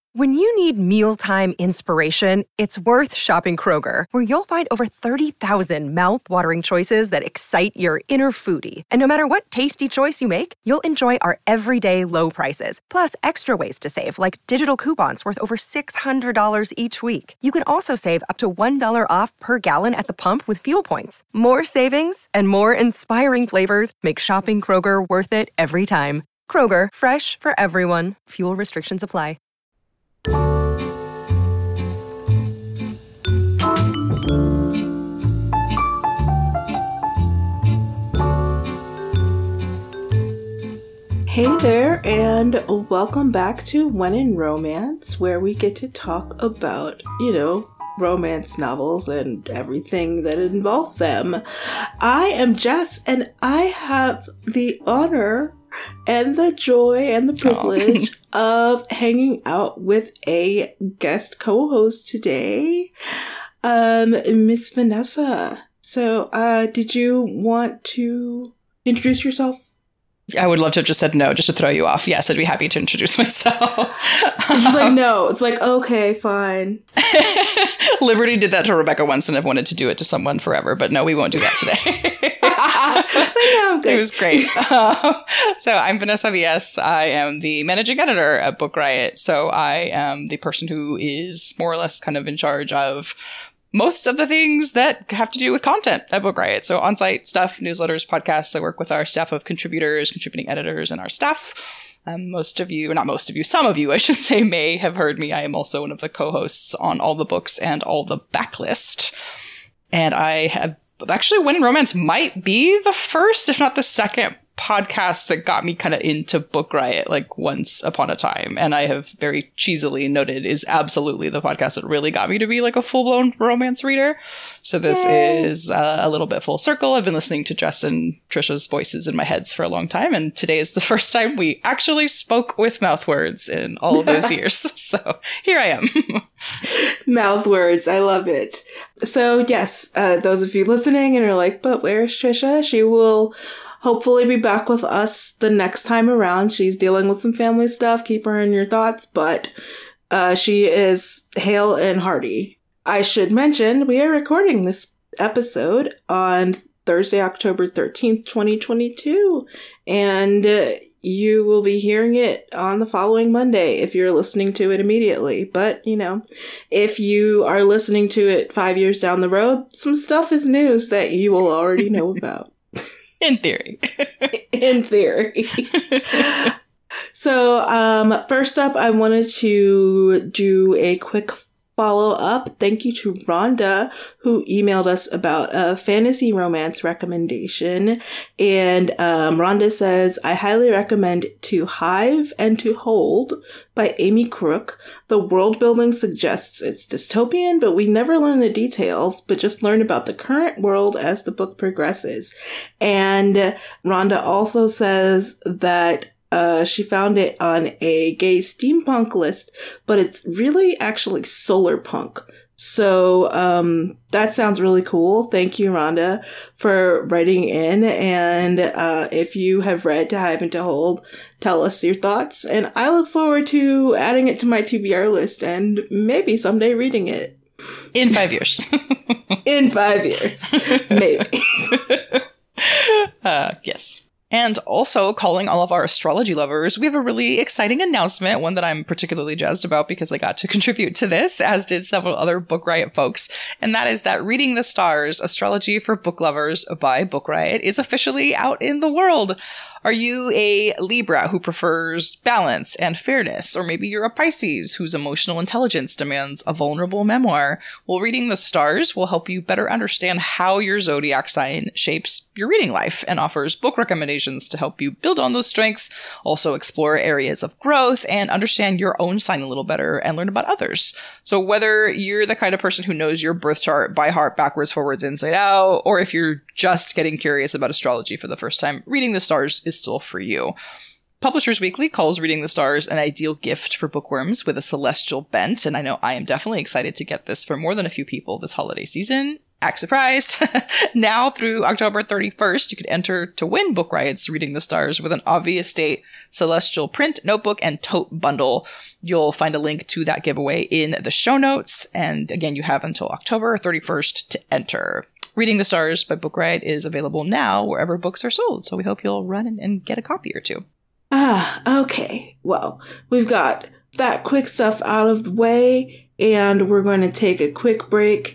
When you need mealtime inspiration, it's worth shopping Kroger, where you'll find over 30,000 mouth-watering choices that excite your inner foodie. And no matter what tasty choice you make, you'll enjoy our everyday low prices, plus extra ways to save, like digital coupons worth over $600 each week. You can also save up to $1 off per gallon at the pump with fuel points. More savings and more inspiring flavors make shopping Kroger worth it every time. Kroger, fresh for everyone. Fuel restrictions apply. Hey there, and welcome back to When in Romance, where we get to talk about, romance novels and everything that involves them. I am Jess, and I have the honor and the joy and the privilege of hanging out with a guest co-host today, Miss Vanessa. So, did you want to introduce yourself? I would love to have just said no, just to throw you off. Yes, I'd be happy to introduce myself. He's like, no. It's like, okay, fine. Liberty did that to Rebecca once, and I've wanted to do it to someone forever, but no, we won't do that today. It was great. So I'm Vanessa V.S. I am the managing editor at Book Riot. So I am the person who is more or less kind of in charge of most of the things that have to do with content at Book Riot. So on-site stuff, newsletters, podcasts. I work with our staff of contributors, contributing editors, and our staff. Some of you, I should say, may have heard me. I am also one of the co-hosts on all the books and all the backlist. And I have actually, When in Romance might be the first, if not the second, podcast that got me kind of into Book Riot, like once upon a time. And I have very cheesily noted is absolutely the podcast that really got me to be like a full-blown romance reader. So this is a little bit full circle. I've been listening to Jess and Trisha's voices in my heads for a long time. And today is the first time we actually spoke with mouth words in all of those years. So here I am. Mouth words. I love it. So yes, those of you listening and are like, but where's Trisha? She will hopefully be back with us the next time around. She's dealing with some family stuff. Keep her in your thoughts, but she is hale and hearty. I should mention, we are recording this episode on Thursday, October 13th, 2022, and you will be hearing it on the following Monday if you're listening to it immediately. But, if you are listening to it 5 years down the road, some stuff is news that you will already know about. In theory. In theory. So, first up, I wanted to do a quick follow-up. Thank you to Rhonda, who emailed us about a fantasy romance recommendation. And Rhonda says, I highly recommend To Hive and To Hold by Amy Crook. The world building suggests it's dystopian, but we never learn the details, but just learn about the current world as the book progresses. And Rhonda also says that she found it on a gay steampunk list, but it's really actually solar punk. So, that sounds really cool. Thank you, Rhonda, for writing in. And, if you have read To Hive and To Hold, tell us your thoughts. And I look forward to adding it to my TBR list and maybe someday reading it. In 5 years. In 5 years. Maybe. Yes. And also, calling all of our astrology lovers, we have a really exciting announcement, one that I'm particularly jazzed about because I got to contribute to this, as did several other Book Riot folks. And that is that Reading the Stars, Astrology for Book Lovers by Book Riot, is officially out in the world. Are you a Libra who prefers balance and fairness? Or maybe you're a Pisces whose emotional intelligence demands a vulnerable memoir? Well, Reading the Stars will help you better understand how your zodiac sign shapes your reading life and offers book recommendations to help you build on those strengths, also explore areas of growth, and understand your own sign a little better and learn about others. So whether you're the kind of person who knows your birth chart by heart, backwards, forwards, inside out, or if you're just getting curious about astrology for the first time, Reading the Stars is still for you. Publishers Weekly calls Reading the Stars an ideal gift for bookworms with a celestial bent, and I know I am definitely excited to get this for more than a few people this holiday season. act surprised. Now through October 31st, you could enter to win Book Riot's Reading the Stars with an Obvious State Celestial print, notebook, and tote bundle. You'll find a link to that giveaway in the show notes. And again, you have until October 31st to enter. Reading the Stars by Book Riot is available now wherever books are sold. So we hope you'll run and get a copy or two. Okay. Well, we've got that quick stuff out of the way, and we're going to take a quick break.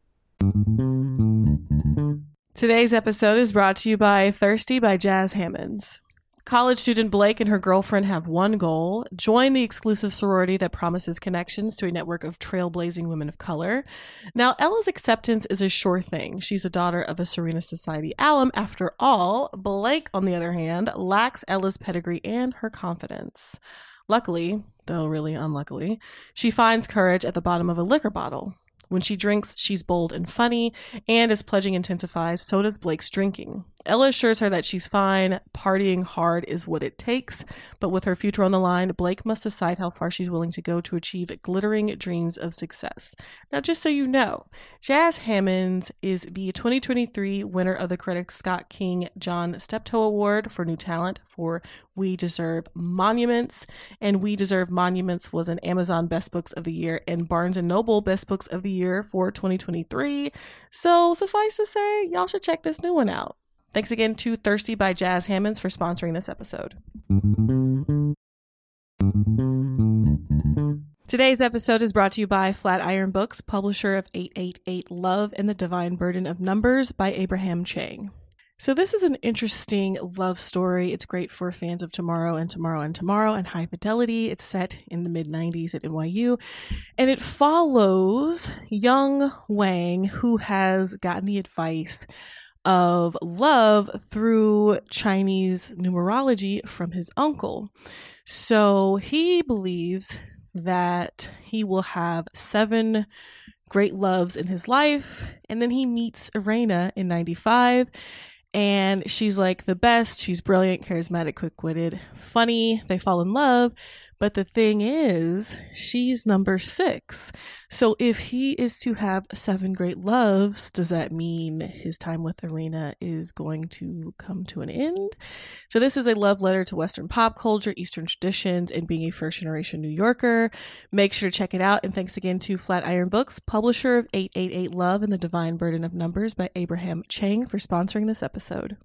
Today's episode is brought to you by Thirsty by Jazz Hammonds. College student Blake and her girlfriend have one goal: join the exclusive sorority that promises connections to a network of trailblazing women of color. Now, Ella's acceptance is a sure thing. She's a daughter of a Serena Society alum. After all, Blake, on the other hand, lacks Ella's pedigree and her confidence. Luckily, though really unluckily, she finds courage at the bottom of a liquor bottle. When she drinks, she's bold and funny, and as pledging intensifies, so does Blake's drinking. Ella assures her that she's fine, partying hard is what it takes, but with her future on the line, Blake must decide how far she's willing to go to achieve glittering dreams of success. Now, just so you know, Jazz Hammonds is the 2023 winner of the Coretta Scott King John Steptoe Award for New Talent for We Deserve Monuments, and We Deserve Monuments was an Amazon Best Books of the Year and Barnes & Noble Best Books of the Year for 2023. So suffice to say, y'all should check this new one out. Thanks again to Thirsty by Jazz Hammonds for sponsoring this episode. Today's episode is brought to you by Flatiron Books, publisher of 888 Love and the Divine Burden of Numbers by Abraham Chang. So this is an interesting love story. It's great for fans of Tomorrow and Tomorrow and Tomorrow and High Fidelity. It's set in the mid-90s at NYU, and it follows young Wang, who has gotten the advice of love through Chinese numerology from his uncle. So he believes that he will have 7 great loves in his life, and then he meets Irena in 95, and she's like the best. She's brilliant, charismatic, quick-witted, funny. They fall in love. But the thing is, she's number 6. So if he is to have 7 great loves, does that mean his time with Irena is going to come to an end? So this is a love letter to Western pop culture, Eastern traditions, and being a first-generation New Yorker. Make sure to check it out. And thanks again to Flatiron Books, publisher of 888 Love and the Divine Burden of Numbers by Abraham Chang, for sponsoring this episode.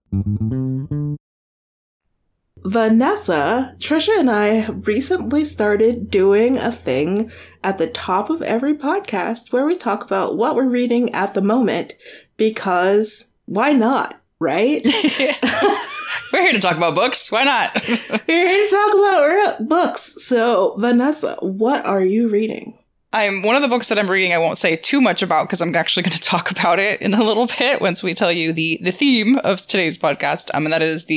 Vanessa, Trisha and I recently started doing a thing at the top of every podcast where we talk about what we're reading at the moment, because why not, right? We're here to talk about books. Why not? We're here to talk about books. So, Vanessa, what are you reading? One of the books that I'm reading I won't say too much about because I'm actually going to talk about it in a little bit once we tell you the theme of today's podcast. And that is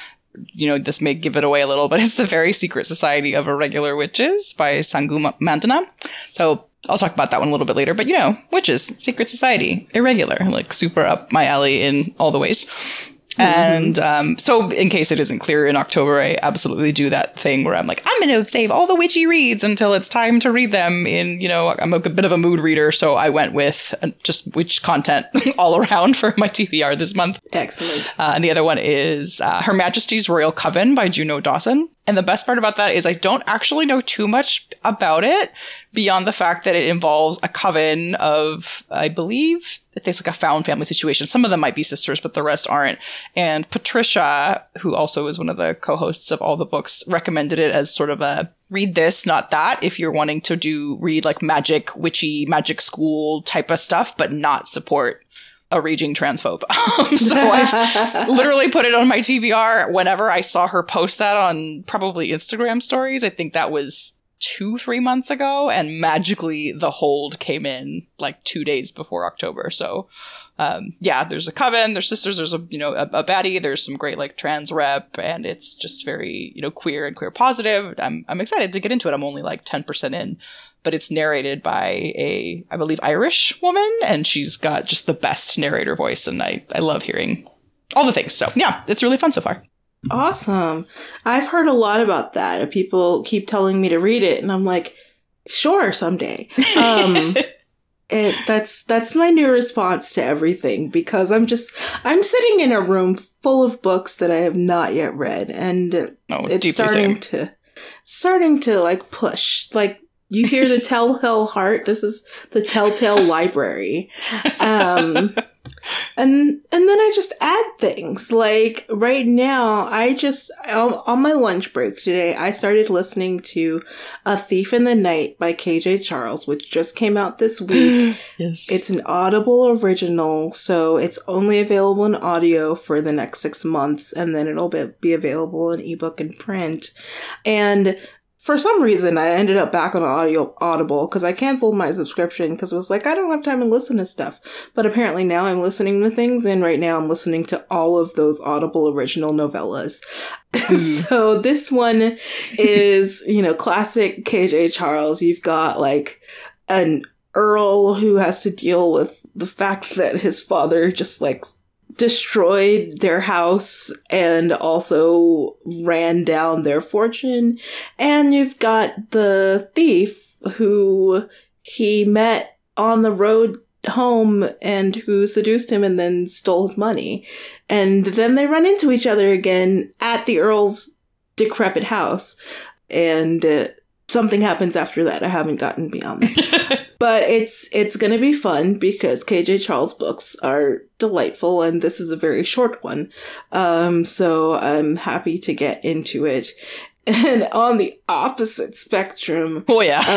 this may give it away a little, but it's The Very Secret Society of Irregular Witches by Sangu Mandana. So I'll talk about that one a little bit later. But, witches, secret society, irregular, like super up my alley in all the ways. And so in case it isn't clear, in October, I absolutely do that thing where I'm like, I'm going to save all the witchy reads until it's time to read them I'm a bit of a mood reader. So I went with just witch content all around for my TBR this month. Excellent. And the other one is Her Majesty's Royal Coven by Juno Dawson. And the best part about that is I don't actually know too much about it beyond the fact that it involves a coven of, I believe, it's like a found family situation. Some of them might be sisters, but the rest aren't. And Patricia, who also is one of the co-hosts of all the books, recommended it as sort of a read this, not that, if you're wanting to read like magic, witchy, magic school type of stuff, but not support a raging transphobe. So I've literally put it on my TBR whenever I saw her post that on probably Instagram stories. I think that was 2-3 months ago, and magically the hold came in like 2 days before October. So there's a coven, there's sisters, there's a baddie, there's some great like trans rep, and it's just very queer and queer positive. I'm excited to get into it. I'm only like 10% in, but it's narrated by a, I believe, Irish woman, and she's got just the best narrator voice, and I love hearing all the things. So yeah, it's really fun so far. Awesome. I've heard a lot about that. People keep telling me to read it, and I'm like, sure, someday. That's my new response to everything, because I'm sitting in a room full of books that I have not yet read, and it's starting to like push. Like, you hear the Telltale Heart. This is the Telltale Library. And then I just add things. Like, right now, on my lunch break today, I started listening to A Thief in the Night by KJ Charles, which just came out this week. Yes. It's an Audible original, so it's only available in audio for the next 6 months, and then it'll be available in ebook and print. And for some reason, I ended up back on Audible because I canceled my subscription because it was like, I don't have time to listen to stuff. But apparently now I'm listening to things, and right now I'm listening to all of those Audible original novellas. So this one is, classic KJ Charles. You've got like an Earl who has to deal with the fact that his father just like destroyed their house and also ran down their fortune. And you've got the thief who he met on the road home and who seduced him and then stole his money. And then they run into each other again at the Earl's decrepit house. And something happens after that. I haven't gotten beyond that. But it's going to be fun because KJ Charles books are delightful, and this is a very short one. So I'm happy to get into it. And on the opposite spectrum,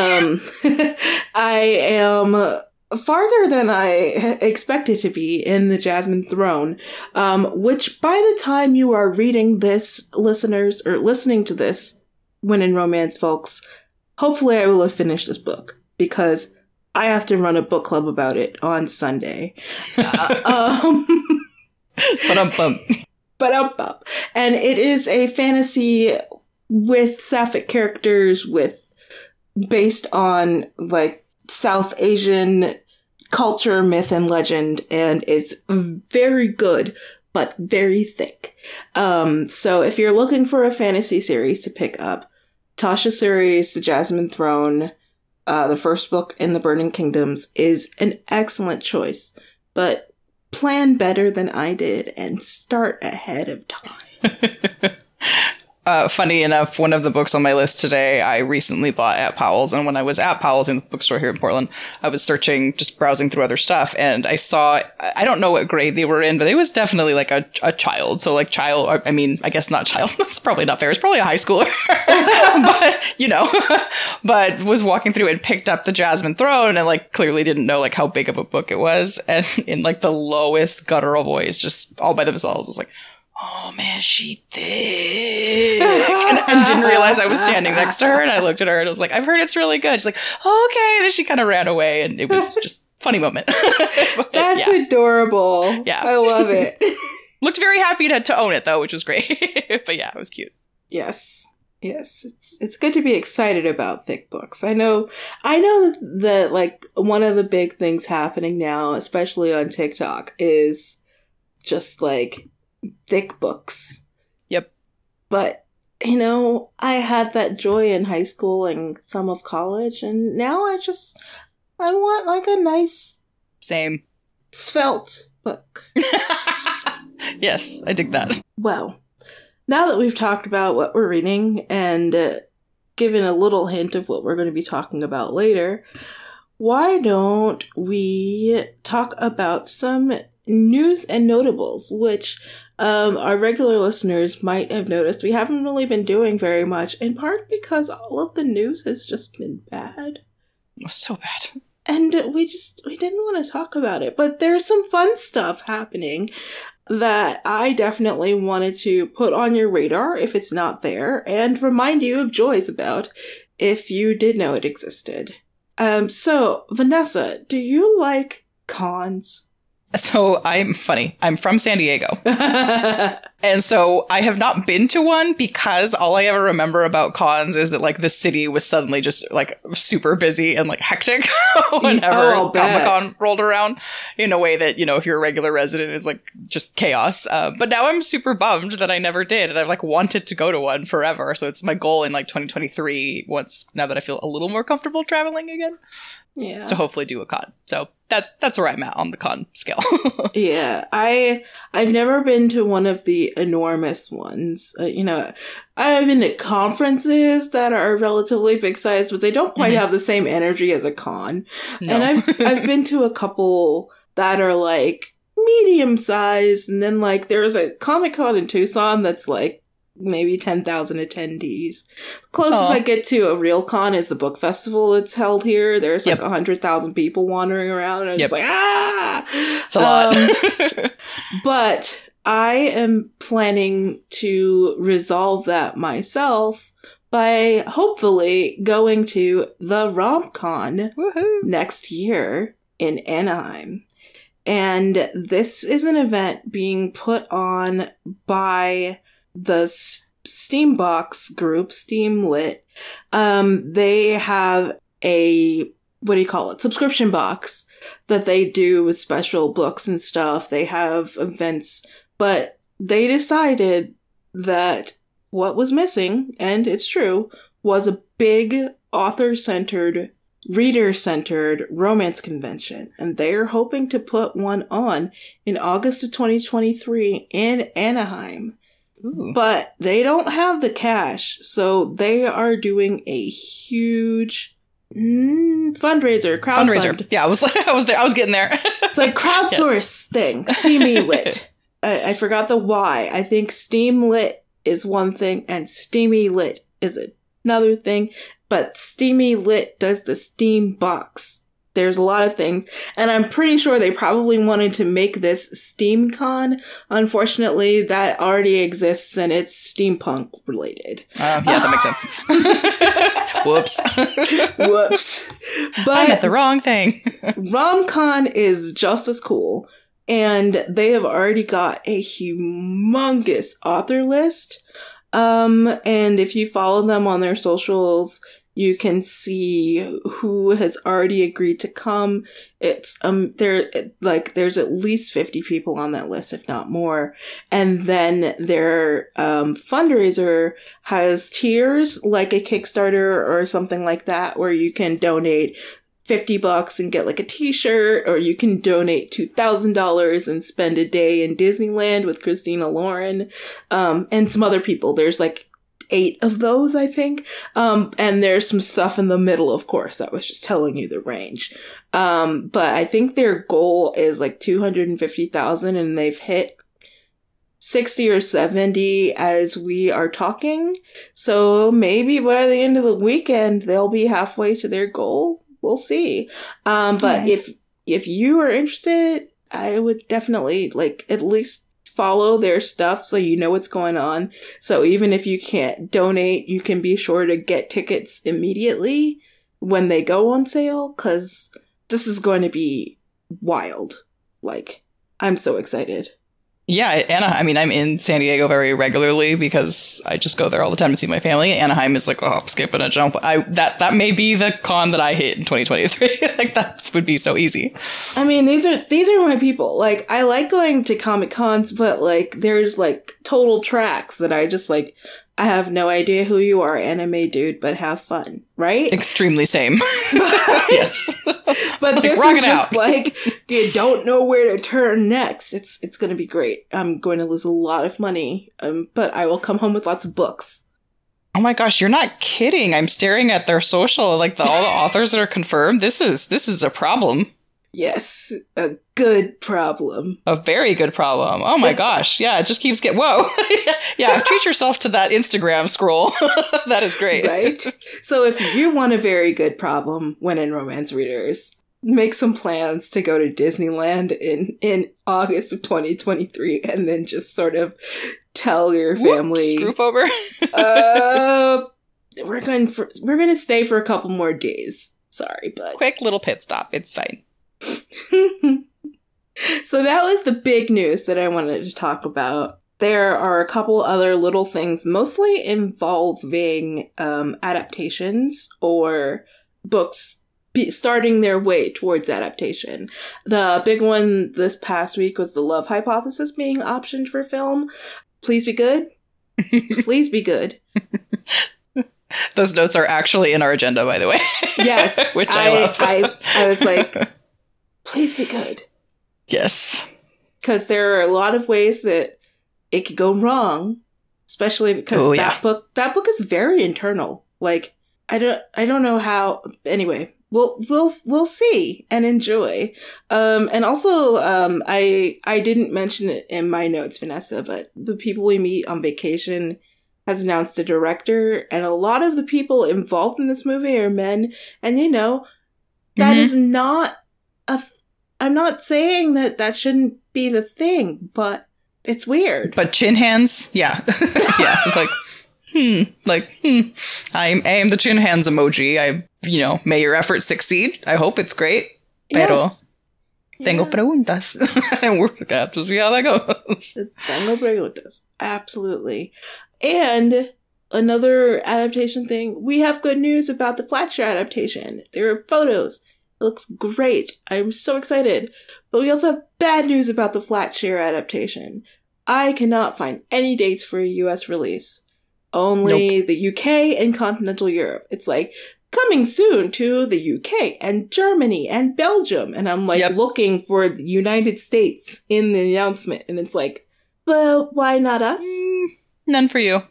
I am farther than I expected to be in the Jasmine Throne, which by the time you are reading this, listeners, or listening to this, When in Romance, folks, hopefully I will have finished this book, because I have to run a book club about it on Sunday. Ba-dum-bum. And it is a fantasy with sapphic characters, based on like South Asian culture, myth, and legend, and it's very good, but very thick. So if you're looking for a fantasy series to pick up, Tasha Suri's The Jasmine Throne, the first book in the Burning Kingdoms, is an excellent choice, but plan better than I did and start ahead of time. Funny enough, one of the books on my list today, I recently bought at Powell's. And when I was at Powell's in the bookstore here in Portland, I was just browsing through other stuff. And I saw, I don't know what grade they were in, but it was definitely like a child. So like I guess not child. That's probably not fair. It's probably a high schooler. But was walking through and picked up the Jasmine Throne and like clearly didn't know like how big of a book it was. And in like the lowest guttural voice, just all by themselves, was like, "Oh man, she thick," and didn't realize I was standing next to her. And I looked at her and I was like, "I've heard it's really good." She's like, "Oh, okay." And then she kind of ran away, and it was just a funny moment. That's adorable. Yeah, I love it. Looked very happy to own it though, which was great. But yeah, it was cute. Yes, it's good to be excited about thick books. I know that like one of the big things happening now, especially on TikTok, is just like thick books. Yep. But, I had that joy in high school and some of college, and now I want like a nice, same, svelte book. Yes, I dig that. Well, now that we've talked about what we're reading and given a little hint of what we're going to be talking about later, why don't we talk about some news and notables, which our regular listeners might have noticed we haven't really been doing very much, in part because all of the news has just been bad. So bad. And we didn't want to talk about it. But there's some fun stuff happening that I definitely wanted to put on your radar if it's not there, and remind you of Joy's about if you did know it existed. So, Vanessa, do you like cons? So I'm funny. I'm from San Diego. And so I have not been to one because all I ever remember about cons is that like the city was suddenly just like super busy and like hectic whenever Comic-Con rolled around, in a way that, you know, if you're a regular resident is like just chaos. But now I'm super bummed that I never did, and I've like wanted to go to one forever. So it's my goal in like 2023, now that I feel a little more comfortable traveling again. Yeah. To hopefully do a con. So that's where I'm at on the con scale. Yeah. I've never been to one of the enormous ones. You know, I've been to conferences that are relatively big size, but they don't quite have the same energy as a con. No. And I've been to a couple that are like medium sized, and then like there's a Comic-Con in Tucson that's like maybe 10,000 attendees. The closest I get to a real con is the book festival that's held here. There's like 100,000 people wandering around, and I'm just like, it's a lot. But I am planning to resolve that myself by hopefully going to the RomCon next year in Anaheim. And this is an event being put on by the Steambox group, Steamlit. They have a, subscription box that they do with special books and stuff. They have events, but they decided that what was missing, and it's true, was a big author-centered, reader-centered romance convention. And they're hoping to put one on in August of 2023 in Anaheim. Ooh. But they don't have the cash, so they are doing a huge fundraiser. Yeah, I was getting there. It's like crowdsource thing. Steamy Lit. I forgot the Y. I think Steam Lit is one thing, and Steamy Lit is another thing. But Steamy Lit does the Steam box. There's a lot of things, and I'm pretty sure they probably wanted to make this SteamCon. Unfortunately, that already exists, and it's steampunk related. Yeah, that makes sense. Whoops. But I meant the wrong thing. RomCon is just as cool, and they have already got a humongous author list. And if you follow them on their socials, you can see who has already agreed to come. It's there's at least 50 people on that list, if not more. And then their fundraiser has tiers, like a Kickstarter or something like that, where you can donate $50 and get like a t-shirt, or you can donate $2,000 and spend a day in Disneyland with Christina Lauren, and some other people. There's like 8 of those, I think. And there's some stuff in the middle, of course. That was just telling you the range. But I think their goal is like 250,000, and they've hit 60 or 70 as we are talking. So maybe by the end of the weekend, they'll be halfway to their goal. We'll see. But if you are interested, I would definitely at least follow their stuff so you know what's going on. So even if you can't donate, you can be sure to get tickets immediately when they go on sale, because this is going to be wild. I'm so excited. Yeah, Anaheim. I'm in San Diego very regularly because I just go there all the time to see my family. Anaheim is skipping a jump. That may be the con that I hit in 2023. That would be so easy. I mean, these are my people. I like going to Comic Cons, but there's total tracks that I just I have no idea who you are, anime dude, but have fun, right? Extremely same. Yes. But this is just you don't know where to turn next. It's going to be great. I'm going to lose a lot of money, but I will come home with lots of books. Oh my gosh, you're not kidding. I'm staring at their social, all the authors that are confirmed. This is a problem. Yes, a good problem. A very good problem. Oh my gosh. Yeah, it just keeps getting... Whoa. Yeah, treat yourself to that Instagram scroll. That is great. Right? So if you want a very good problem, When in Romance readers, make some plans to go to Disneyland in August of 2023, and then just sort of tell your family... Scroof over? We're going to stay for a couple more days. Sorry, but... Quick little pit stop. It's fine. So that was the big news that I wanted to talk about. there are a couple other little things, mostly involving adaptations or books starting their way towards adaptation. The big one this past week was The Love Hypothesis being optioned for film. Please be good. Please be good. Those notes are actually in our agenda, by the way. Yes. Which I love. I was like, please be good. Yes. Because there are a lot of ways that it could go wrong, especially because that book is very internal. Like, I don't know how. Anyway, we'll see and enjoy. And also, I didn't mention it in my notes, Vanessa, but The People We Meet on Vacation has announced a director, and a lot of the people involved in this movie are men. And that is not I'm not saying that shouldn't be the thing, but it's weird. But chin hands, yeah, yeah. It's like, I am the chin hands emoji. May your efforts succeed. I hope it's great. Pero tengo preguntas. And we're gonna have to see how that goes. Tengo preguntas. Absolutely. And another adaptation thing, we have good news about the Flatshare adaptation. There are photos. It looks great. I'm so excited. But we also have bad news about the Flatshare adaptation. I cannot find any dates for a US release. Only the UK and continental Europe. It's like, coming soon to the UK and Germany and Belgium. And I'm like looking for the United States in the announcement. And it's like, well, why not us? None for you.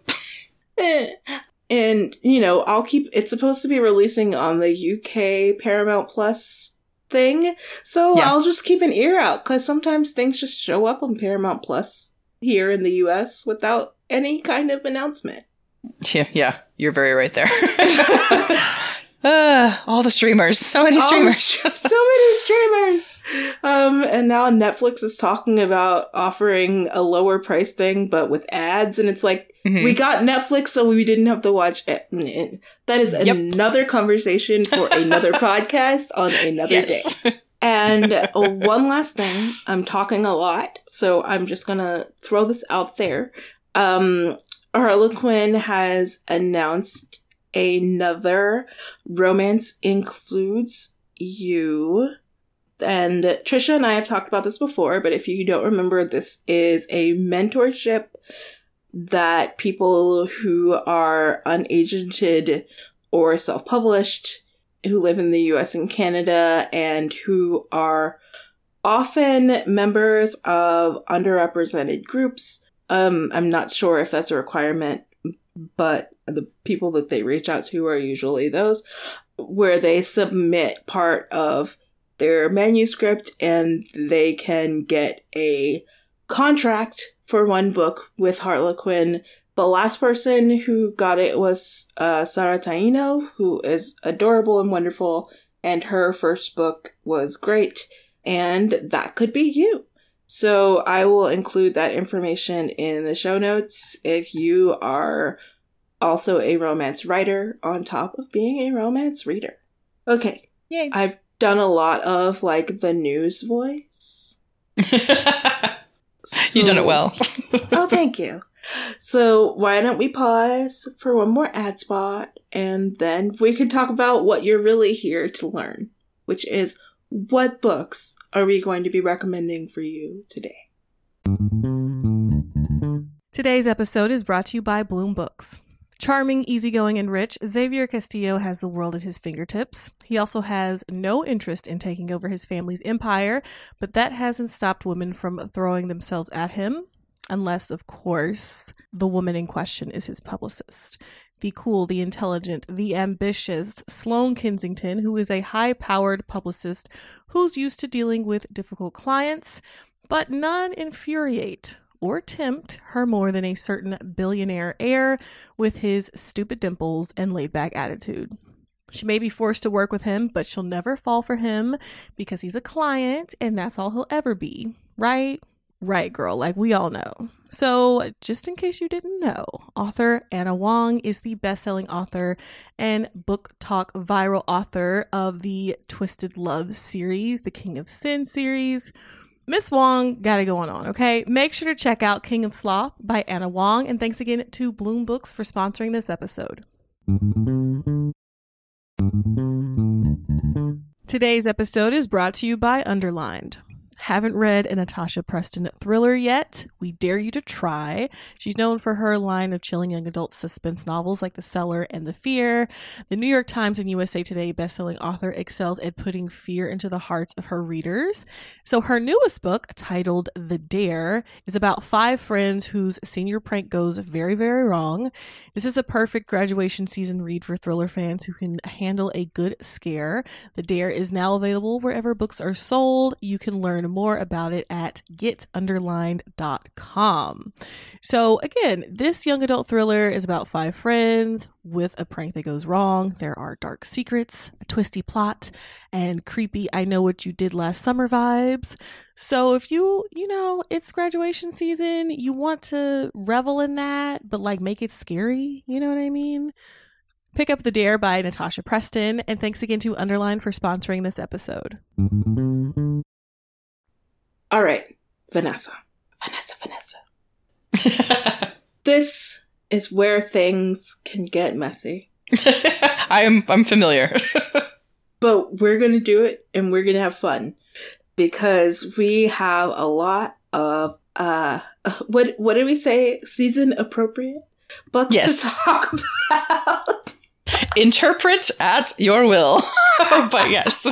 And, it's supposed to be releasing on the UK Paramount Plus thing. So I'll just keep an ear out, because sometimes things just show up on Paramount Plus here in the US without any kind of announcement. Yeah, you're very right there. All the streamers. So many streamers. And now Netflix is talking about offering a lower price thing, but with ads. And it's like, we got Netflix, so we didn't have to watch it. That is another conversation for another podcast on another day. And one last thing. I'm talking a lot, so I'm just going to throw this out there. Harlequin has announced another Romance Includes You. And Trisha and I have talked about this before, but if you don't remember, this is a mentorship that people who are unagented or self-published, who live in the US and Canada, and who are often members of underrepresented groups. I'm not sure if that's a requirement, but the people that they reach out to are usually those, where they submit part of their manuscript and they can get a contract for one book with Harlequin. The last person who got it was Sarah Taino, who is adorable and wonderful, and her first book was great, and that could be you. So I will include that information in the show notes if you are also a romance writer on top of being a romance reader. Okay. Yay. I've done a lot of the news voice. You've done it well. Oh, thank you. So why don't we pause for one more ad spot, and then we can talk about what you're really here to learn, which is, what books are we going to be recommending for you today? Today's episode is brought to you by Bloom Books. Charming, easygoing, and rich, Xavier Castillo has the world at his fingertips. He also has no interest in taking over his family's empire, but that hasn't stopped women from throwing themselves at him. Unless, of course, the woman in question is his publicist. The cool, the intelligent, the ambitious Sloane Kensington, who is a high-powered publicist who's used to dealing with difficult clients, but none infuriate or tempt her more than a certain billionaire heir with his stupid dimples and laid-back attitude. She may be forced to work with him, but she'll never fall for him because he's a client and that's all he'll ever be, right? Right, girl, like we all know. So, just in case you didn't know, author Anna Wong is the best-selling author and book talk viral author of the Twisted Love series, the King of Sin series, Miss Wong got it going on, okay? Make sure to check out King of Sloth by Anna Wong, and thanks again to Bloom Books for sponsoring this episode. Today's episode is brought to you by Underlined. Haven't read a Natasha Preston thriller yet? We dare you to try. She's known for her line of chilling young adult suspense novels like The Cellar and The Fear. The New York Times and USA Today bestselling author excels at putting fear into the hearts of her readers. So her newest book, titled The Dare, is about 5 friends whose senior prank goes very, very wrong. This is the perfect graduation season read for thriller fans who can handle a good scare. The Dare is now available wherever books are sold. You can learn more about it at getunderlined.com. So again, this young adult thriller is about 5 friends with a prank that goes wrong. There are dark secrets, a twisty plot, and creepy I know what you did last summer vibes. So if you know, it's graduation season, you want to revel in that, but like make it scary, you know what I mean? Pick up The Dare by Natasha Preston, and thanks again to Underline for sponsoring this episode. All right, Vanessa. This is where things can get messy. I'm familiar. But we're going to do it and we're going to have fun because we have a lot of what did we say? Season appropriate books to talk about. Interpret at your will. But yes.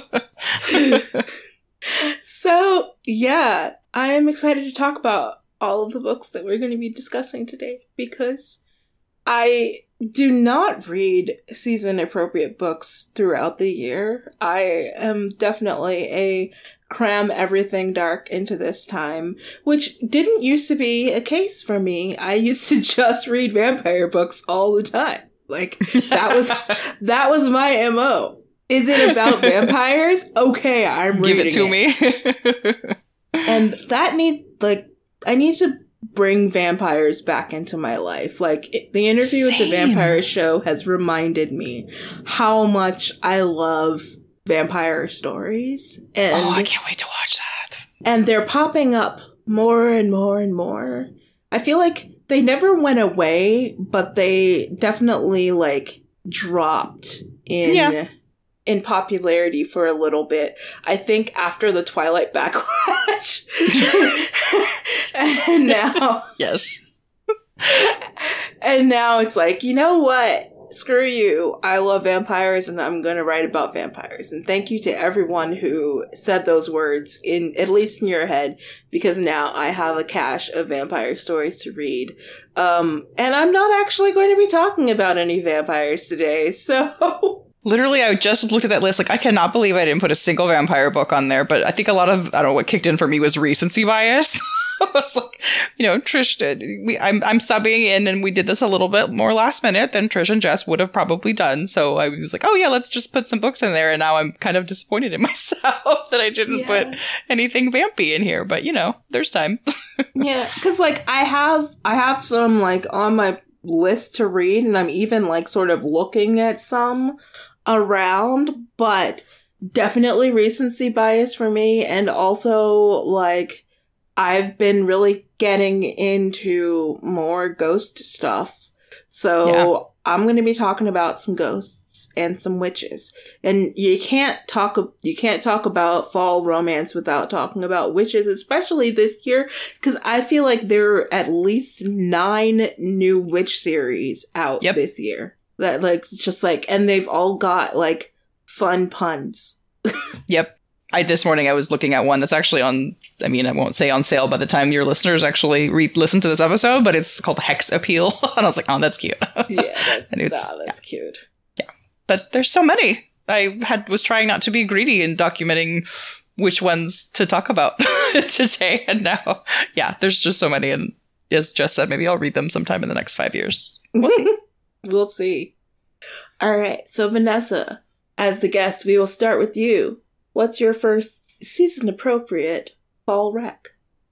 So, yeah, I am excited to talk about all of the books that we're going to be discussing today because I do not read season-appropriate books throughout the year. I am definitely a cram everything dark into this time, which didn't used to be a case for me. I used to just read vampire books all the time. Like, that was my MO. Is it about vampires? Okay, I'm reading it. Give it to me. And that I need to bring vampires back into my life. Like, the interview with the Vampire Show has reminded me how much I love vampire stories. And I can't wait to watch that. And they're popping up more and more and more. I feel like they never went away, but they definitely, dropped in popularity for a little bit. I think after the Twilight backlash. And now... Yes. And now it's like, you know what? Screw you. I love vampires and I'm going to write about vampires. And thank you to everyone who said those words, at least in your head, because now I have a cache of vampire stories to read. And I'm not actually going to be talking about any vampires today, so... Literally, I just looked at that list. I cannot believe I didn't put a single vampire book on there. But I think a lot of, I don't know, what kicked in for me was recency bias. I was like, Trish did. I'm subbing in and we did this a little bit more last minute than Trish and Jess would have probably done. So I was like, oh yeah, let's just put some books in there. And now I'm kind of disappointed in myself that I didn't put anything vampy in here. But, there's time. Yeah, because I have some on my list to read and I'm even sort of looking at some around, but definitely recency bias for me. And also I've been really getting into more ghost stuff. So I'm going to be talking about some ghosts and some witches. And you can't talk about fall romance without talking about witches, especially this year, because I feel like there are at least 9 new witch series out this year. That and they've all got fun puns. Yep. This morning I was looking at one that's actually on, I won't say on sale by the time your listeners actually listen to this episode, but it's called Hex Appeal. And I was like, oh, that's cute. Yeah, that's cute. Yeah. But there's so many. I was trying not to be greedy in documenting which ones to talk about today. And now, there's just so many. And as Jess said, maybe I'll read them sometime in the next 5 years. We'll see. We'll see. All right. So Vanessa, as the guest, we will start with you. What's your first season appropriate fall rec?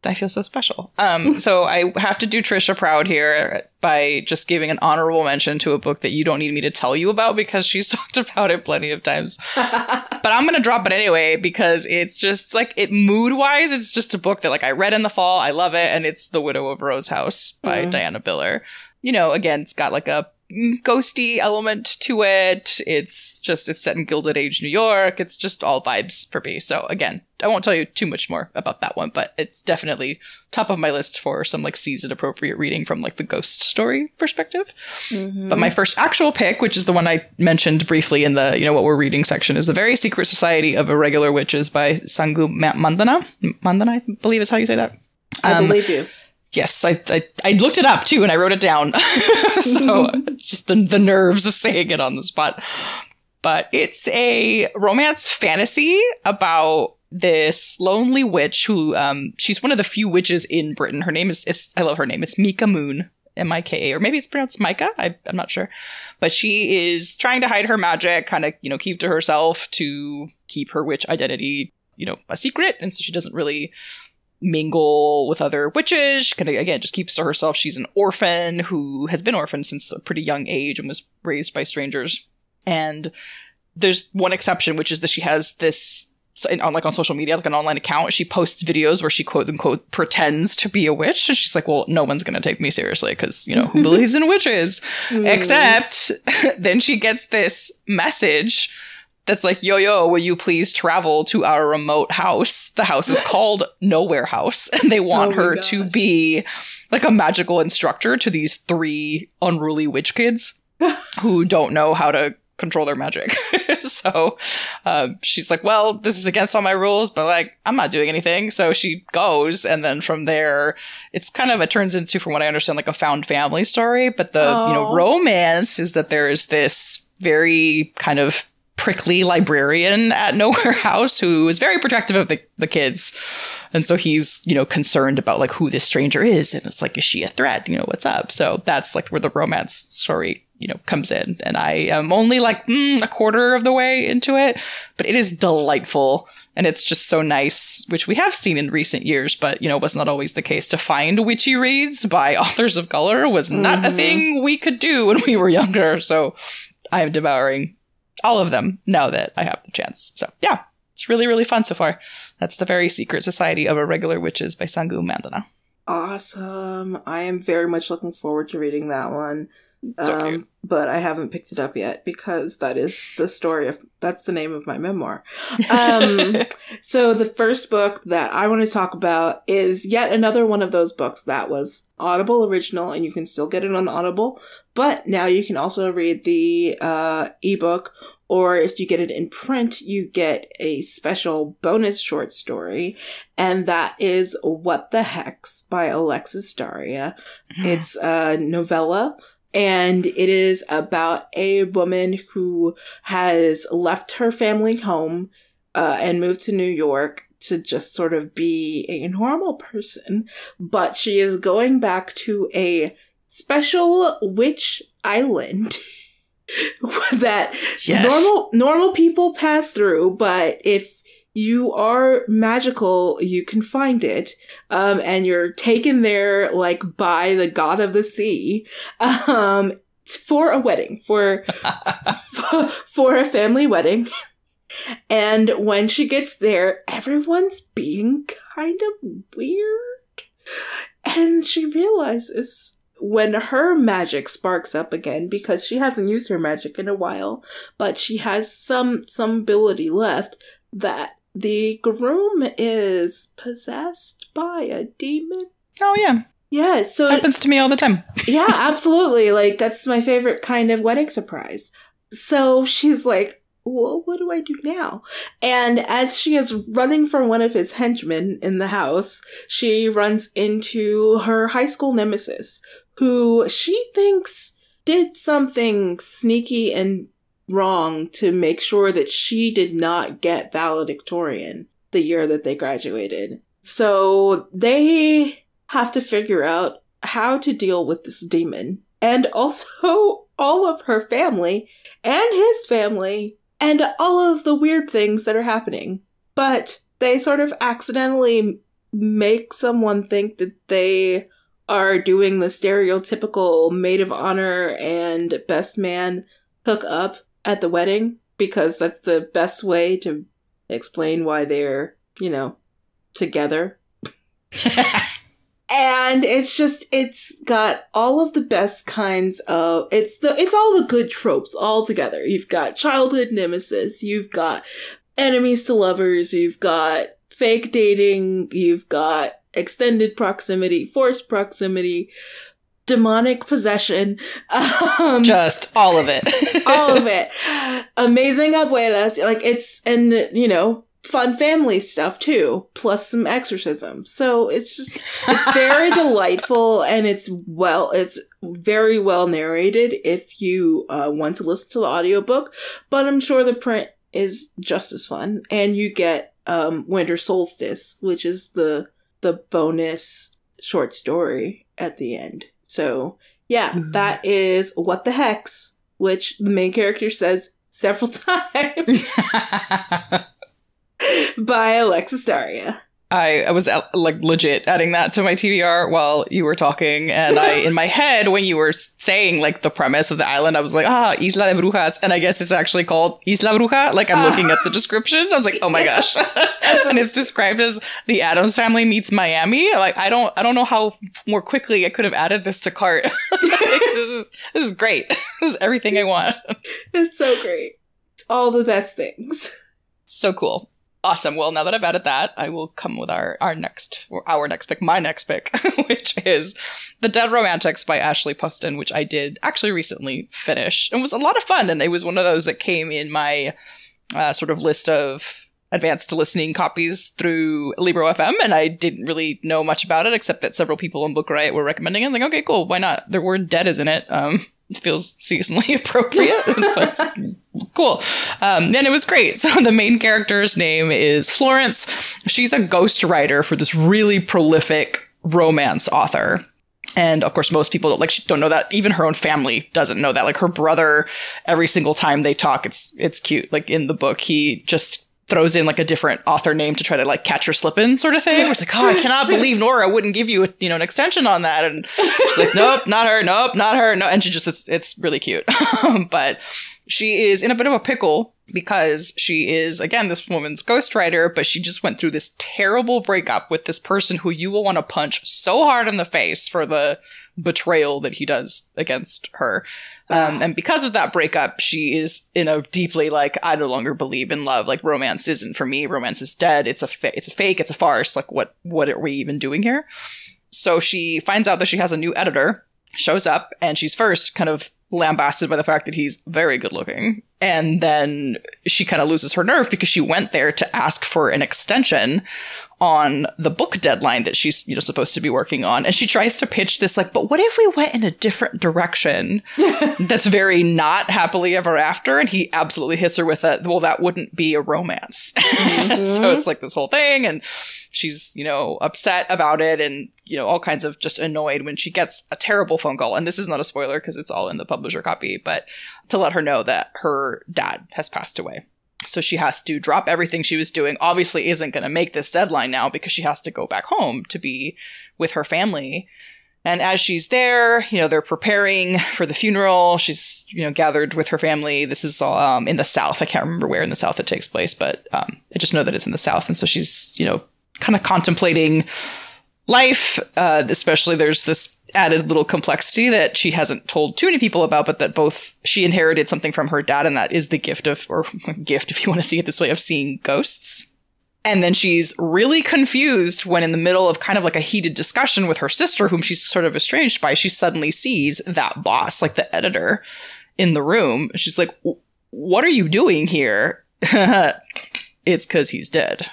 I feel so special. So I have to do Trisha proud here by just giving an honorable mention to a book that you don't need me to tell you about because she's talked about it plenty of times. But I'm going to drop it anyway because it's just like mood-wise, it's just a book that like I read in the fall. I love it. And it's The Widow of Rose House by Diana Biller. You know, again, it's got like a ghosty element to it. It's set in Gilded Age New York. It's just all vibes for me. So again, I won't tell you too much more about that one, but it's definitely top of my list for some like season appropriate reading from like the ghost story perspective. But my first actual pick, which is the one I mentioned briefly in the, you know, what we're reading section, is The Very Secret Society of Irregular Witches by Sangu Mandana. Mandana, I believe is how you say that. I believe you. Yes, I looked it up too, and I wrote it down. So it's just the nerves of saying it on the spot. But it's a romance fantasy about this lonely witch who, she's one of the few witches in Britain. Her name is I love her name. It's Mika Moon, Mika, or maybe it's pronounced Micah. I'm not sure. But she is trying to hide her magic, kind of, you know, keep to herself to keep her witch identity, you know, a secret. And so she doesn't really mingle with other witches. She kind of, again, just keeps to herself. She's an orphan who has been orphaned since a pretty young age and was raised by strangers. And there's one exception, which is that she has this, on social media, like an online account, she posts videos where she quote unquote pretends to be a witch. And she's like, well, no one's going to take me seriously because, you know, who believes in witches? Except then she gets this message that's like, yo, will you please travel to our remote house? The house is called Nowhere House. And they want her to be like a magical instructor to these 3 unruly witch kids who don't know how to control their magic. So she's like, well, this is against all my rules, but like, I'm not doing anything. So she goes. And then from there, it's kind of, it turns into, from what I understand, like a found family story. But the, you know, romance is that there is this very kind of prickly librarian at Nowhere House who is very protective of the kids. And so he's, you know, concerned about like who this stranger is. And it's like, is she a threat? You know, what's up? So that's like where the romance story, you know, comes in. And I am only like a quarter of the way into it, but it is delightful. And it's just so nice, which we have seen in recent years, but, you know, was not always the case. To find witchy reads by authors of color was not a thing we could do when we were younger. So I am devouring all of them now that I have the chance. So yeah, it's really, really fun so far. That's The Very Secret Society of Irregular Witches by Sangu Mandana. Awesome. I am very much looking forward to reading that one. So but I haven't picked it up yet because that is the story of, that's the name of my memoir. So the first book that I want to talk about is yet another one of those books that was Audible original, and you can still get it on Audible, but now you can also read the ebook, or if you get it in print, you get a special bonus short story, and that is What the Hex by Alexis Daria. It's a novella. And it is about a woman who has left her family home and moved to New York to just sort of be a normal person. But she is going back to a special witch island that normal people pass through. But if you are magical, you can find it. And you're taken there, like, by the god of the sea, for a wedding, for a family wedding. And when she gets there, everyone's being kind of weird. And she realizes when her magic sparks up again, because she hasn't used her magic in a while, but she has some ability left, that the groom is possessed by a demon. Oh, yeah. Yeah, so happens to me all the time. Yeah, absolutely. Like, that's my favorite kind of wedding surprise. So she's like, well, what do I do now? And as she is running from one of his henchmen in the house, she runs into her high school nemesis, who she thinks did something sneaky and wrong to make sure that she did not get valedictorian the year that they graduated. So they have to figure out how to deal with this demon, and also all of her family and his family and all of the weird things that are happening. But they sort of accidentally make someone think that they are doing the stereotypical maid of honor and best man hook up at the wedding, because that's the best way to explain why they're, together. And it's got all of the best kinds of, it's all the good tropes all together. You've got childhood nemesis, you've got enemies to lovers, you've got fake dating, you've got extended proximity, forced proximity, demonic possession. Just all of it. All of it. Amazing abuelas. And fun family stuff too, plus some exorcism. So it's very delightful, and it's very well narrated if you want to listen to the audiobook, but I'm sure the print is just as fun. And you get Winter Solstice, which is the bonus short story at the end. So yeah, that is What the Hex, which the main character says several times. By Alexis Daria. I was legit adding that to my TBR while you were talking, and in my head, when you were saying the premise of the island, I was like, Isla de Brujas, and I guess it's actually called Isla Bruja. I'm looking at the description, I was like, oh my gosh. And it's described as the Addams Family meets Miami. I don't know how more quickly I could have added this to cart. This is great. This is everything I want. It's so great. It's all the best things. So cool. Awesome. Well, now that I've added that, I will come with my next pick, which is The Dead Romantics by Ashley Poston, which I did actually recently finish. It was a lot of fun, and it was one of those that came in my sort of list of advanced listening copies through Libro FM, and I didn't really know much about it, except that several people on Book Riot were recommending it. I'm like, okay, cool, why not? The word dead is in it. It feels seasonally appropriate. It's cool. And it was great. So the main character's name is Florence. She's a ghostwriter for this really prolific romance author. And of course, most people don't know that. Even her own family doesn't know that. Her brother, every single time they talk, it's cute. In the book, he just throws in a different author name to try to catch her slipping sort of thing. Where it's I cannot believe Nora wouldn't give you an extension on that. And she's like, nope, not her. Nope, not her. No. And she just, it's really cute. But she is in a bit of a pickle because she is, again, this woman's ghostwriter, but she just went through this terrible breakup with this person who you will want to punch so hard in the face for the betrayal that he does against her. And because of that breakup, she is in a deeply I no longer believe in love. Romance isn't for me. Romance is dead. It's a fake. It's a farce. What are we even doing here? So she finds out that she has a new editor, shows up, and she's first kind of lambasted by the fact that he's very good looking. And then she kind of loses her nerve because she went there to ask for an extension on the book deadline that she's, supposed to be working on. And she tries to pitch this but what if we went in a different direction that's very not happily ever after? And he absolutely hits her with that, well, that wouldn't be a romance. Mm-hmm. So it's this whole thing. And she's, upset about it and, all kinds of just annoyed when she gets a terrible phone call. And this is not a spoiler because it's all in the publisher copy, but to let her know that her dad has passed away. So she has to drop everything she was doing, obviously isn't going to make this deadline now because she has to go back home to be with her family. And as she's there, they're preparing for the funeral. She's, gathered with her family. This is all in the South. I can't remember where in the South it takes place, but I just know that it's in the South. And so she's, kind of contemplating life. Especially there's this added little complexity that she hasn't told too many people about, but that both she inherited something from her dad, and that is the gift if you want to see it this way, of seeing ghosts. And then she's really confused when in the middle of kind of a heated discussion with her sister, whom she's sort of estranged by, she suddenly sees that boss, the editor, in the room. She's like, what are you doing here? It's because he's dead.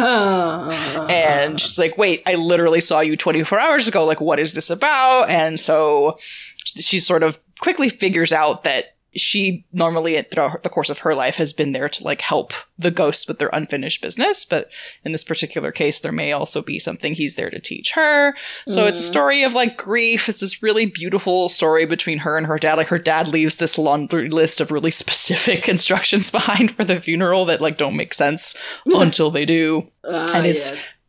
And she's like, wait, I literally saw you 24 hours ago. What is this about? And so she sort of quickly figures out that she normally, throughout the course of her life, has been there to help the ghosts with their unfinished business. But in this particular case, there may also be something he's there to teach her. So it's a story of grief. It's this really beautiful story between her and her dad. Her dad leaves this laundry list of really specific instructions behind for the funeral that don't make sense until they do. And it's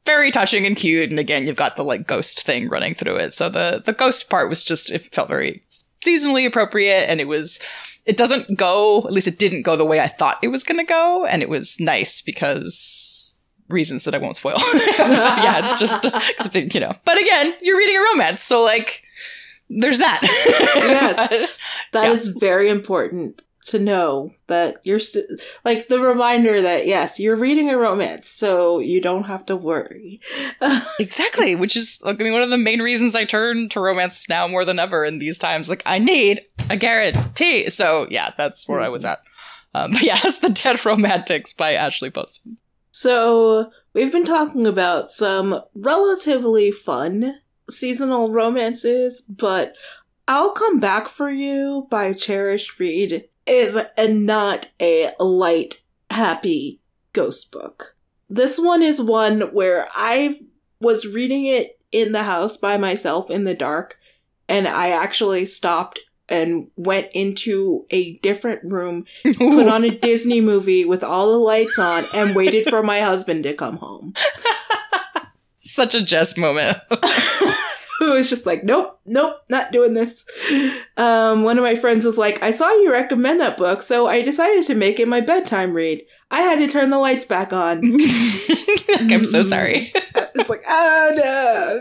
very touching and cute. And again, you've got the like ghost thing running through it. So the ghost part was just, it felt very seasonally appropriate, and it doesn't go, at least it didn't go the way I thought it was going to go. And it was nice because reasons that I won't spoil. Yeah, it's just, you know, but again, you're reading a romance. So like, there's that. Yes. That is very important to know, that you're like the reminder that yes, you're reading a romance, so you don't have to worry. Exactly, which is, like, I mean, one of the main reasons I turn to romance now more than ever in these times. Like, I need a guarantee. So yeah, that's where I was at. But yeah, it's The Dead Romantics by Ashley Poston. So we've been talking about some relatively fun seasonal romances, but I'll Come Back for You by Cherish Reed is not a light, happy ghost book. This one is one where I was reading it in the house by myself in the dark, and I actually stopped and went into a different room, put on a Disney movie with all the lights on, and waited for my husband to come home. Such a Jess moment. It was just like, nope, not doing this. One of my friends was like, I saw you recommend that book, so I decided to make it my bedtime read. I had to turn the lights back on. I'm so sorry. It's like, oh no, I'm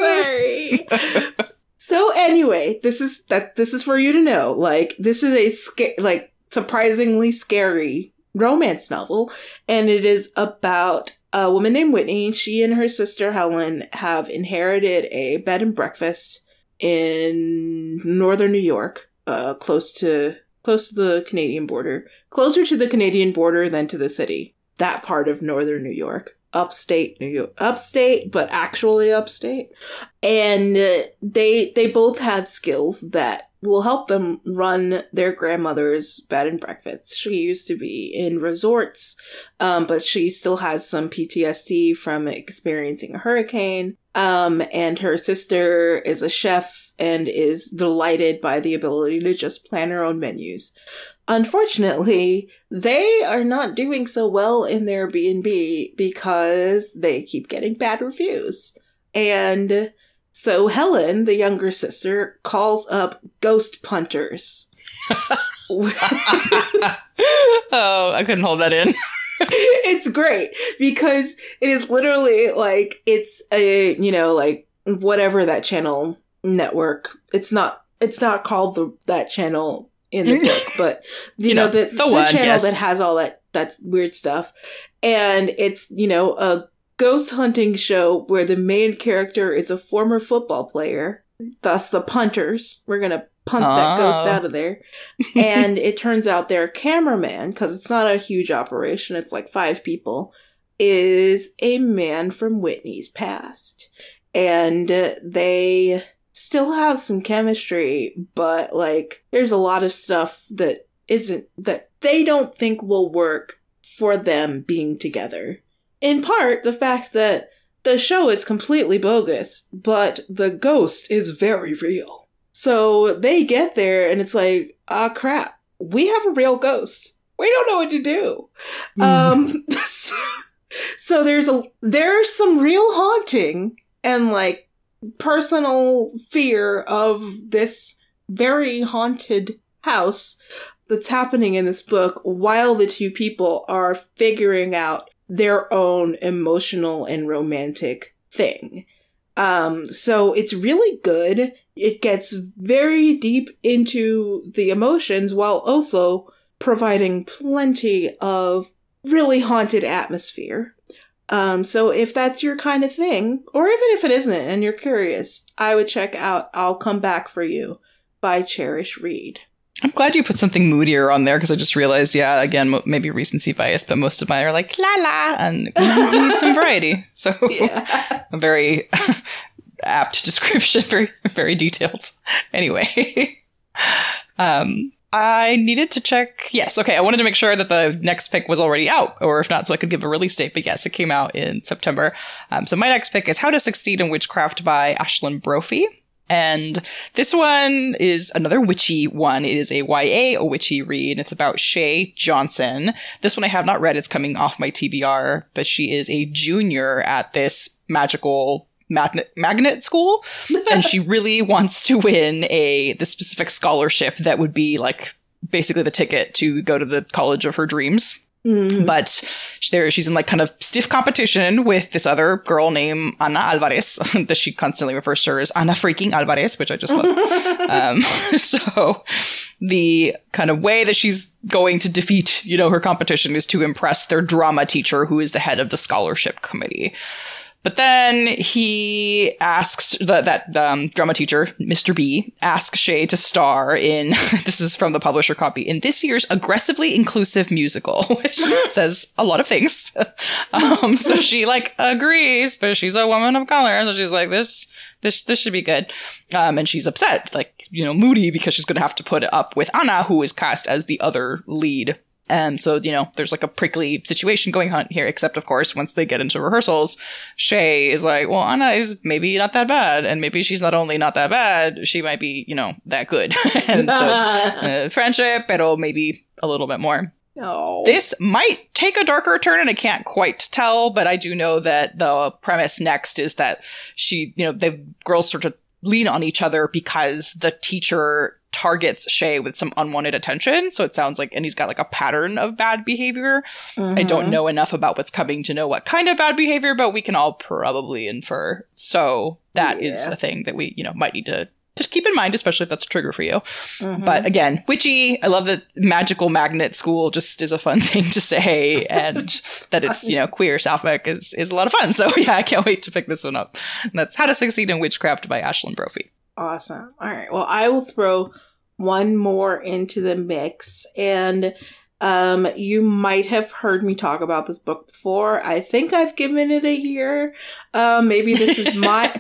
so sorry. So anyway, this is for you to know. Like, this is a surprisingly scary romance novel, and it is about a woman named Whitney. She and her sister Helen have inherited a bed and breakfast in northern New York, close to the Canadian border, closer to the Canadian border than to the city. That part of northern New York, upstate New York, upstate, but actually upstate. And they both have skills that will help them run their grandmother's bed and breakfast. She used to be in resorts, but she still has some PTSD from experiencing a hurricane. And her sister is a chef and is delighted by the ability to just plan her own menus. Unfortunately, they are not doing so well in their B&B because they keep getting bad reviews. And so Helen, the younger sister, calls up ghost punters. Oh, I couldn't hold that in. It's great because it is literally like, it's a, you know, like whatever that channel network. It's not called that channel in the book, but you know, the one, channel yes, that has all that's weird stuff. And it's, you know, a ghost hunting show where the main character is a former football player, thus the punters. We're gonna punt that ghost out of there. And it turns out their cameraman, because it's not a huge operation, it's like 5 people, is a man from Whitney's past. And they still have some chemistry, but like there's a lot of stuff that they don't think will work for them being together. In part, the fact that the show is completely bogus, but the ghost is very real. So they get there and it's like, crap, we have a real ghost. We don't know what to do. So there's some real haunting and like personal fear of this very haunted house that's happening in this book while the two people are figuring out their own emotional and romantic thing. So it's really good. It gets very deep into the emotions while also providing plenty of really haunted atmosphere. So if that's your kind of thing, or even if it isn't and you're curious, I would check out I'll Come Back for You by Cherish Reed. I'm glad you put something moodier on there because I just realized, yeah, again, maybe recency bias, but most of mine are like, la la, and you need some variety. So yeah. A very apt description, very, very detailed. Anyway, I needed to check. Yes. Okay. I wanted to make sure that the next pick was already out, or if not, so I could give a release date. But yes, it came out in September. So my next pick is How to Succeed in Witchcraft by Ashlyn Brophy. And this one is another witchy one. It is a YA, a witchy read. It's about Shay Johnson. This one I have not read. It's coming off my TBR, but she is a junior at this magical magnet school. And she really wants to win this specific scholarship that would be like basically the ticket to go to the college of her dreams. Mm-hmm. But she's in like kind of stiff competition with this other girl named Ana Alvarez that she constantly refers to her as Ana freaking Alvarez, which I just love. So the kind of way that she's going to defeat, her competition is to impress their drama teacher, who is the head of the scholarship committee. But then he asks, that drama teacher, Mr. B, asks Shay to star in, this is from the publisher copy, in this year's aggressively inclusive musical, which says a lot of things. So she like agrees, but she's a woman of color, so she's like, this should be good. And she's upset, like, moody, because she's going to have to put it up with Ana, who is cast as the other lead. And so, there's like a prickly situation going on here, except of course, once they get into rehearsals, Shay is like, well, Ana is maybe not that bad. And maybe she's not only not that bad, she might be, that good. And so friendship, pero maybe a little bit more. Oh. This might take a darker turn, and I can't quite tell, but I do know that the premise next is that the girls sort of lean on each other because the teacher targets Shay with some unwanted attention. So it sounds like, and he's got like a pattern of bad behavior. Mm-hmm. I don't know enough about what's coming to know what kind of bad behavior, but we can all probably infer. So that is a thing that we, might need to keep in mind, especially if that's a trigger for you. Mm-hmm. But again, witchy. I love that magical magnet school just is a fun thing to say, and that it's, queer sapphic is a lot of fun. So yeah, I can't wait to pick this one up. And that's How to Succeed in Witchcraft by Ashlyn Brophy. Awesome. All right. Well, I will throw one more into the mix, and you might have heard me talk about this book before. I think I've given it a year. Maybe this is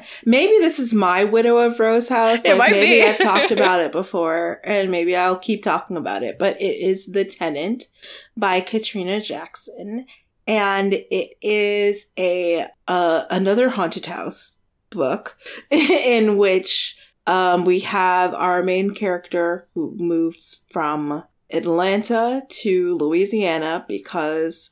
my Widow of Rose House. It might maybe be. I've talked about it before, and maybe I'll keep talking about it. But it is The Tenant by Katrina Jackson, and it is another haunted house book in which we have our main character who moves from Atlanta to Louisiana because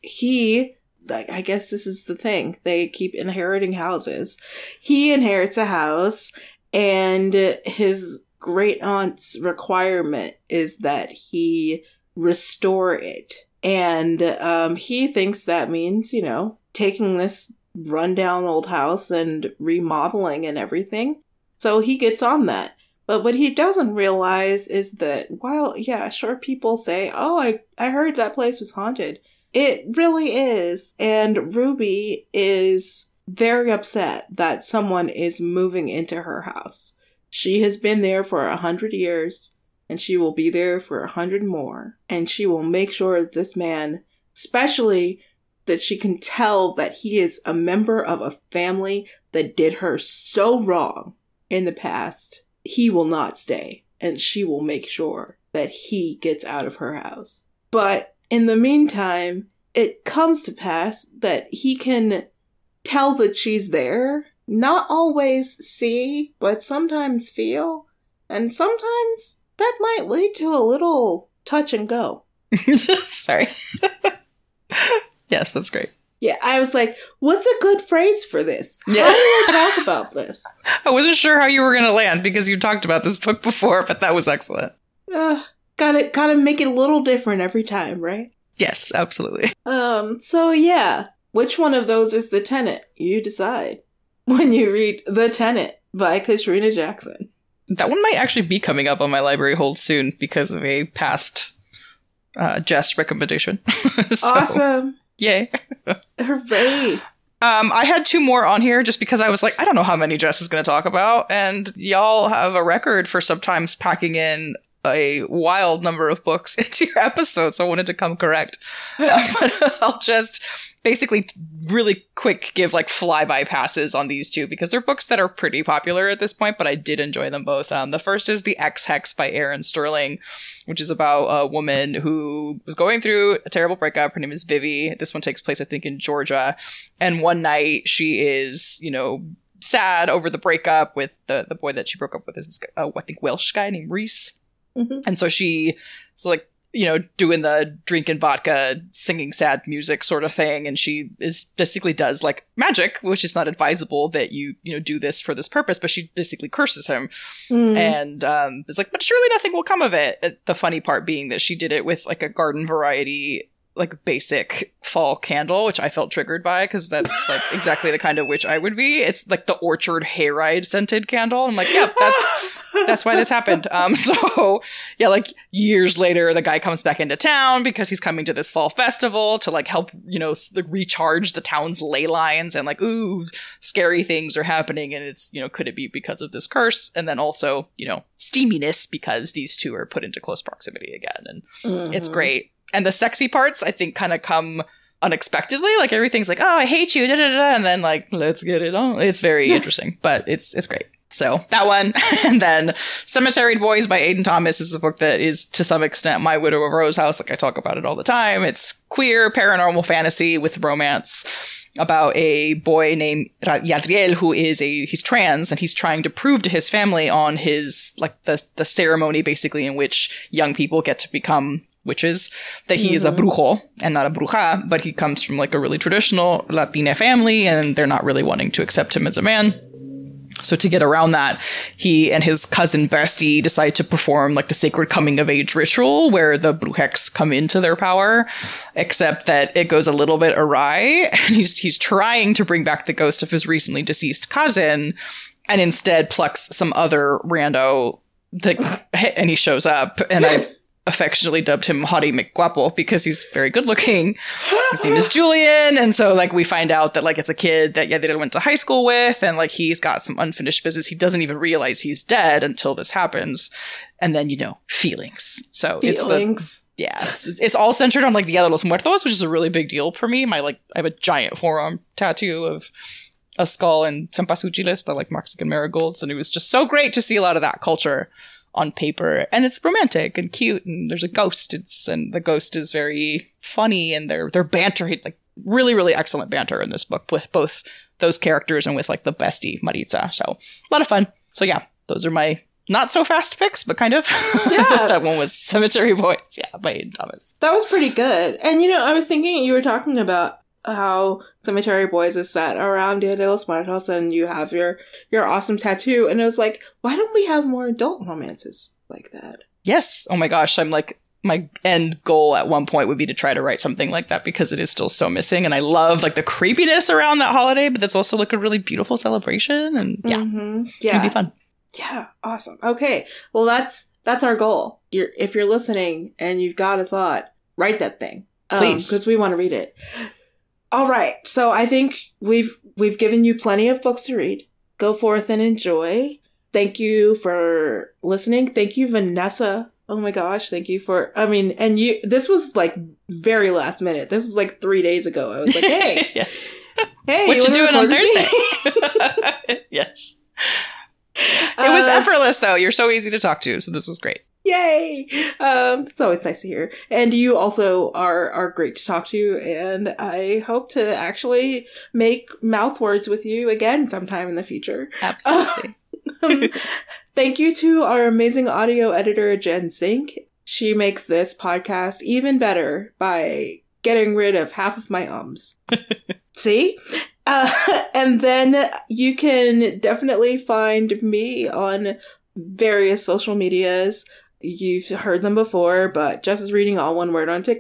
I guess this is the thing, they keep inheriting houses. He inherits a house, and his great aunt's requirement is that he restore it. And he thinks that means, taking this rundown old house and remodeling and everything. So he gets on that. But what he doesn't realize is that while, sure, people say, oh, I heard that place was haunted. It really is. And Ruby is very upset that someone is moving into her house. She has been there for 100 years, and she will be there for 100 more. And she will make sure that this man, especially that she can tell that he is a member of a family that did her so wrong in the past, he will not stay, and she will make sure that he gets out of her house. But in the meantime, it comes to pass that he can tell that she's there, not always see, but sometimes feel, and sometimes that might lead to a little touch and go. Sorry. Yes, that's great. Yeah, I was like, what's a good phrase for this? How do I talk about this? I wasn't sure how you were going to land because you talked about this book before, but that was excellent. Gotta make it a little different every time, right? Yes, absolutely. So yeah, which one of those is The Tenant? You decide when you read The Tenant by Katrina Jackson. That one might actually be coming up on my library hold soon because of a past Jess recommendation. So, awesome. Yay. Hooray. I had two more on here just because I was like, I don't know how many Jess is going to talk about. And y'all have a record for sometimes packing in a wild number of books into your episode. So I wanted to come correct. But I'll just basically really quick give like flyby passes on these two because they're books that are pretty popular at this point, but I did enjoy them both. The first is The Ex-Hex by Erin Sterling, which is about a woman who was going through a terrible breakup. Her name is Vivi. This one takes place, I think, in Georgia. And one night she is, sad over the breakup with the boy that she broke up with is, I think, Welsh guy named Reese. Mm-hmm. And so she doing the drinking vodka, singing sad music sort of thing. And she basically does like magic, which is not advisable that you do this for this purpose, but she basically curses him. And is like, but surely nothing will come of it. The funny part being that she did it with like a garden variety, like basic fall candle, which I felt triggered by because that's like exactly the kind of witch I would be. It's like the orchard hayride scented candle. I'm like, yeah, that's why this happened. So yeah, like years later, the guy comes back into town because he's coming to this fall festival to like help, recharge the town's ley lines, and like, ooh, scary things are happening. And it's, could it be because of this curse? And then also, steaminess because these two are put into close proximity again. And it's great. And the sexy parts, I think, kind of come unexpectedly. Like, everything's like, oh, I hate you, da-da-da-da. And then, like, let's get it on. It's very interesting, but it's great. So, that one. And then Cemetery Boys by Aidan Thomas is a book that is, to some extent, My Widow of Rose House. Like, I talk about it all the time. It's queer, paranormal fantasy with romance about a boy named Yadriel who he's trans, and he's trying to prove to his family on his, like, the ceremony, basically, in which young people get to become witches, that he is a brujo and not a bruja, but he comes from like a really traditional Latina family, and they're not really wanting to accept him as a man. So to get around that, he and his cousin Basti decide to perform like the sacred coming of age ritual where the brujex come into their power, except that it goes a little bit awry. He's trying to bring back the ghost of his recently deceased cousin, and instead plucks some other rando and he shows up, and I affectionately dubbed him Hottie McGuapo because he's very good looking. His name is Julian. And so like we find out that like it's a kid that Yadira went to high school with, and like he's got some unfinished business. He doesn't even realize he's dead until this happens. And then, feelings. So it's all centered on like Dia de los Muertos, which is a really big deal for me. I have a giant forearm tattoo of a skull and cempasúchiles, the like Mexican marigolds. And it was just so great to see a lot of that culture on paper, and it's romantic and cute, and there's a ghost. And the ghost is very funny, and their banter, like really, really excellent banter in this book with both those characters and with like the bestie Maritza. So a lot of fun. So yeah, those are my not so fast picks, but kind of. Yeah. That one was Cemetery Boys, by Aidan Thomas. That was pretty good. And I was thinking, you were talking about how Cemetery Boys is set around Dia de los Muertos, and you have your awesome tattoo, and it was like, why don't we have more adult romances like that? Yes. Oh my gosh, I'm like, my end goal at one point would be to try to write something like that, because it is still so missing, and I love like the creepiness around that holiday, but that's also like a really beautiful celebration, and it'd be fun. Yeah, awesome. Okay, well that's our goal. If you're listening and you've got a thought, write that thing, please, because we want to read it. All right, so I think we've given you plenty of books to read. Go forth and enjoy. Thank you for listening. Thank you, Vanessa. Oh my gosh, thank you and this was like very last minute. This was like 3 days ago. I was like, hey, hey, what you doing on Thursday? Yes. It was effortless, though. You're so easy to talk to, so this was great. Yay! It's always nice to hear. And you also are great to talk to, and I hope to actually make mouth words with you again sometime in the future. Absolutely. Thank you to our amazing audio editor, Jen Sink. She makes this podcast even better by getting rid of half of my ums. See? And then you can definitely find me on various social medias. You've heard them before, but Jess is reading all one word on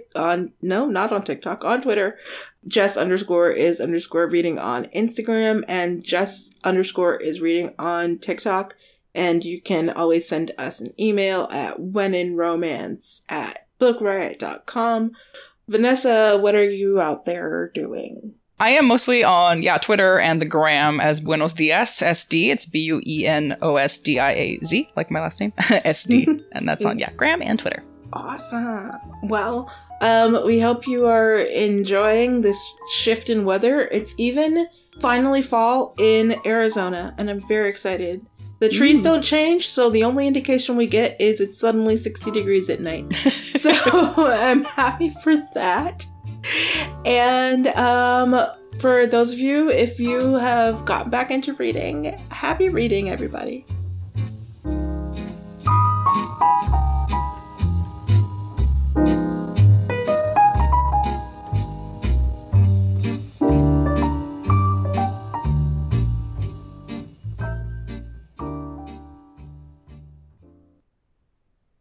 Twitter. Jess _ reading on Instagram, and Jess _ is reading on TikTok. And you can always send us an email at wheninromance@bookriot.com. Vanessa, what are you out there doing? I am mostly on, Twitter and the gram as Buenos Dias, SD. It's BUENOSDIAZ, like my last name, SD. And that's on, gram and Twitter. Awesome. Well, we hope you are enjoying this shift in weather. It's even finally fall in Arizona, and I'm very excited. The trees don't change, so the only indication we get is it's suddenly 60 degrees at night. So I'm happy for that. And for those of you, if you have gotten back into reading, happy reading, everybody.